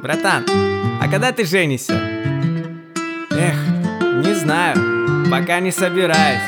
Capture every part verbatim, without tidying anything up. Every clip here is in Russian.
Братан, а когда ты женишься? Эх, не знаю, пока не собираюсь.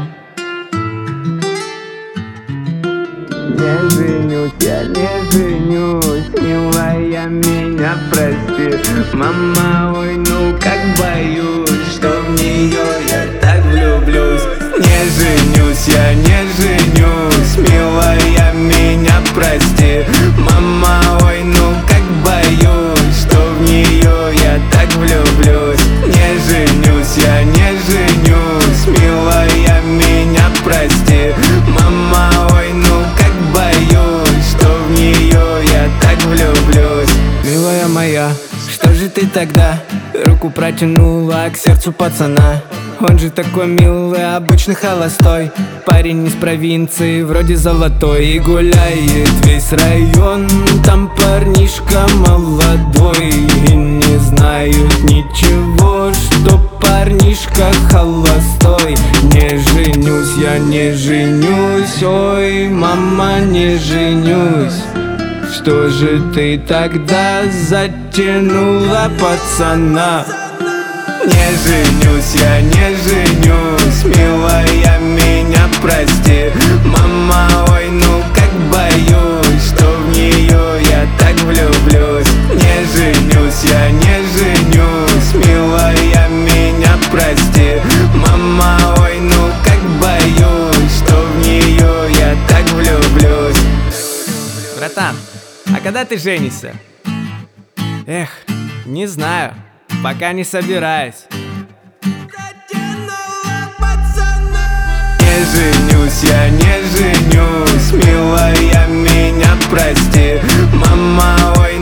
Не женюсь, я не женюсь, милая, меня прости. Мама, ой, ну как боюсь, что в нее я так влюблюсь. Не женюсь, я не женюсь, милая, меня прости. Мама, ой, ну как боюсь, что в нее я так влюблюсь. Не женюсь, я не женюсь, милая, меня прости. Мама, ой, ну как боюсь, что в нее я так влюблюсь. Милая моя, что же ты тогда руку протянула к сердцу пацана? Он же такой милый, обычный холостой парень из провинции, вроде золотой. И гуляет весь район, там парнишка молодой. И не знают ничего, что парнишка холостой. Не женюсь, я не женюсь, ой, мама, не женюсь. Что же ты тогда затянула пацана? Не женюсь, я не женюсь, милая, меня прости. Мама, ой, ну как боюсь, что в нее я так влюблюсь. Не женюсь, я не женюсь, милая, меня прости. Мама, ой, ну как боюсь, что в нее я так влюблюсь. Братан, а когда ты женишься? Эх, не знаю, пока не собираюсь. Не женюсь, я не женюсь, милая, меня прости. Мама, ой,